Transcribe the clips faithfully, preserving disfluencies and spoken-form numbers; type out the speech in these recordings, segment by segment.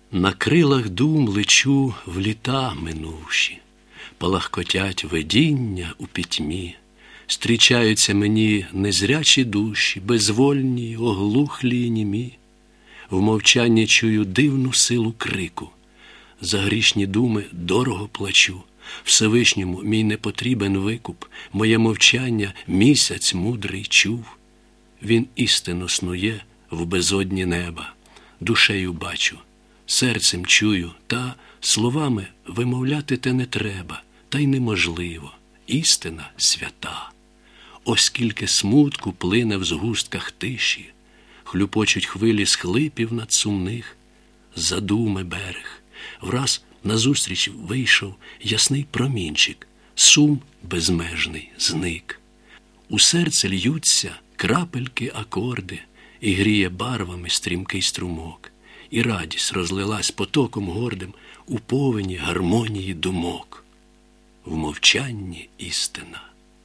На крилах дум лечу в літа минувші, палахкотять видіння у пітьмі, стрічаються мені незрячі душі, безвольні, оглухлі й німі. В мовчанні чую дивну силу крику, за грішні думи дорого плачу, Всевишньому мій непотрібен викуп, моє мовчання місяць мудрий чув. Він істинно снує в безодні неба, душею бачу, серцем чую, та словами вимовляти те не треба, та й неможливо, істина свята. Оскільки смутку плине в згустках тиші, хлюпочуть хвилі схлипів над сумних, задуми берег, враз назустріч вийшов ясний промінчик, сум безмежний зник. У серце льються крапельки акорди, і гріє барвами стрімкий струмок, і радість розлилась потоком гордим у повені гармонії думок. В мовчанні істина,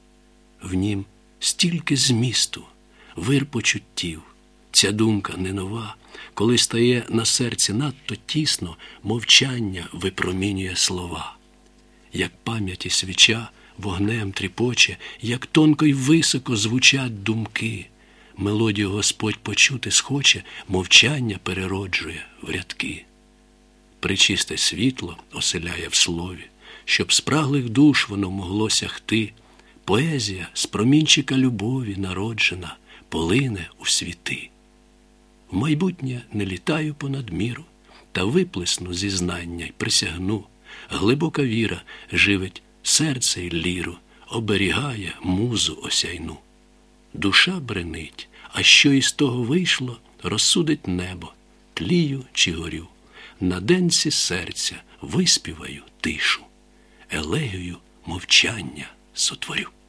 в нім стільки змісту, вир почуттів. Ця думка не нова, коли стає на серці надто тісно, мовчання випромінює слова. Як пам'яті свіча вогнем тріпоче, як тонко й високо звучать думки. Мелодію Господь почути схоче, мовчання перероджує в рядки. Пречисте світло оселяє в слові, щоб спраглих душ воно могло сягти. Поезія з промінчика любові народжена, полине у світи. В майбутнє не літаю понад міру, та виплесну зізнання й присягну. Глибока віра живить серце й ліру, оберігає музу осяйну. Душа бренить, а що із того вийшло, розсудить небо, тлію чи горю. На денці серця виспіваю тишу, елегію мовчання сотворю.